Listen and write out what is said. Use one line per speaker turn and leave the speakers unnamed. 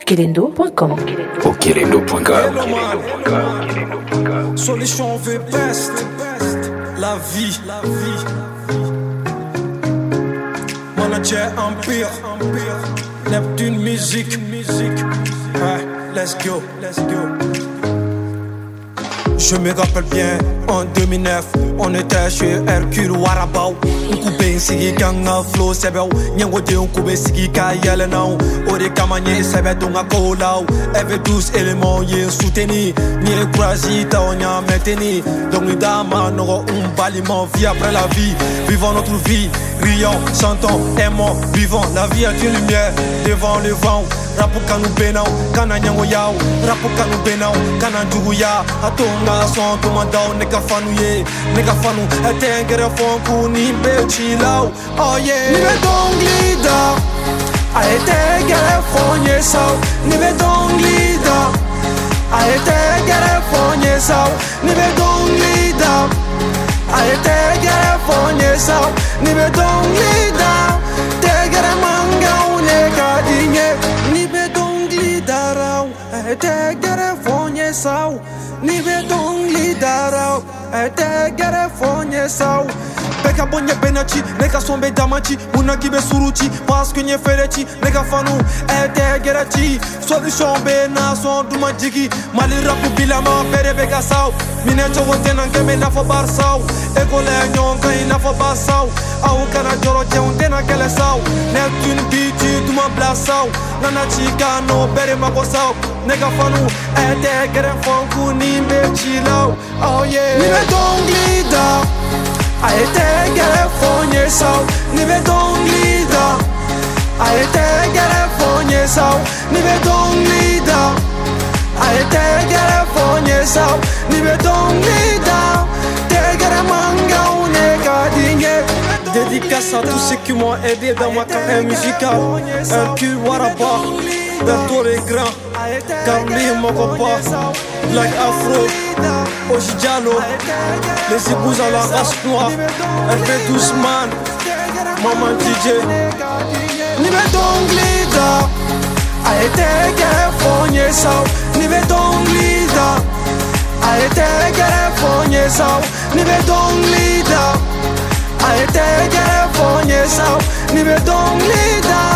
Okelendo.com.
Okelendo.com.
Solution V best. La vie. Manager Empire. Neptune Musique. Ouais, let's go. Je me rappelle bien, en 2009, on était chez Hercule Warabao. On coupait sigi ganga flow sebel. Nyango de on coupait sigi ka yele now. Ore kamanye sebe donga kolau. Eve 12 éléments yé soutenu. Ni croisi ta on y maintenu. Donc nous dama no baliment vie après la vie. Vivons notre vie, rions, chantons, aimons, vivons. La vie est une lumière devant le vent. Rapu kanu benau, kana nyango yao. Rapu kanu benau, kana ndugu ya. Atonga son tumandao, neka fanu ye. Neka fanu, etengere fonku nimbe chilau. Oh yeah. Nibe donglida, aetegere fonye sao. Nibe donglida, aetegere fonye sao. Nibe donglida, aetegere fonye sao. Nibe donglida, tegere manga uneka dinye. Nibe donglida rau, aetegere fonye sao. Nibe donglida rau, aetegere fonye sao. Beka bonye benachi, neka sombe damachi. Muna kibe suruchi, parce que nye ferechi. Neka fanu, etegerachi. Solution bena son duma jigi. Mali rapu bilama, bere beka sao. Mine chogo tenan keme na fo bar sao. Ekole nyonka ina fo bar sao. Au kana joro jeun tena kele sao. Neptune biti duma bla sao. Nana chika no bere mako sao. Neka fanu, etegere fonku nimbe chilau. Oh yeah. Nibe donglida, aetegere fonye sao. Nibe donglida, aetegere fonye sao. Nibe donglida, aetegere fonye sao. Nibe donglida, tegere manga uneka dinye. Dédicace à tous ceux qui m'ont aidé dans ma carrière musicale. Hercule Waraba, Berto les grands, Carly Mokopa, Black Afro, Oshijalo, les épouses à la race noire, RP12 man, Maman DJ. Nibe donglida, aetegere fonye sao. Nibe donglida, aetegere fonye sao. Nibe donglida, aetegere fonye sao. Nibe donglida.